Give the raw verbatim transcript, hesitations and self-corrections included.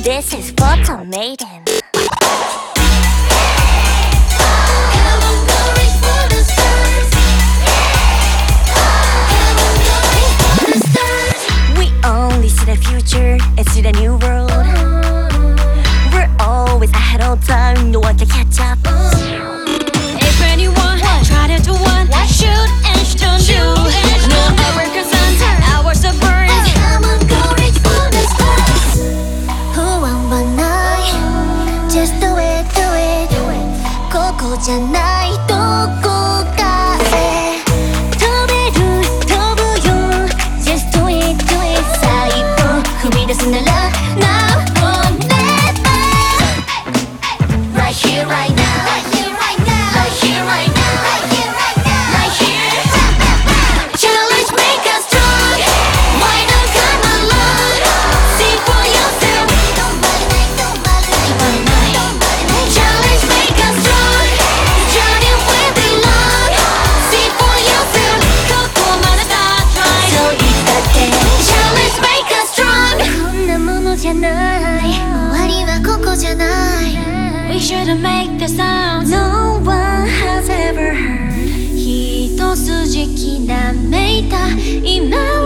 This is Photo Maiden. We only see the future, it's the new world. We're always ahead of time, no one can catch up. If anyone try to do one, shoot and don't do. No our concerns, ours are burned. Come on, go reach for the stars. Who won but I? Just do it, do it. ここじゃないどこかへ飛べる飛ぶよ Just do it, do it 最後踏み出すなら Now or never Right here, right now Right here, right now Right here, right now Right here, right now Right here Challenge make us strong Why not come along See for yourself Don't bother me, don't bother me Don't bother me Challenge make us strong Journey will be long See for yourself ここまでだ try そう言ったって Challenge make us strong こんなものじゃない終わりはここじゃない We shouldn't make the sound No one has ever heard 一筋きらめいた今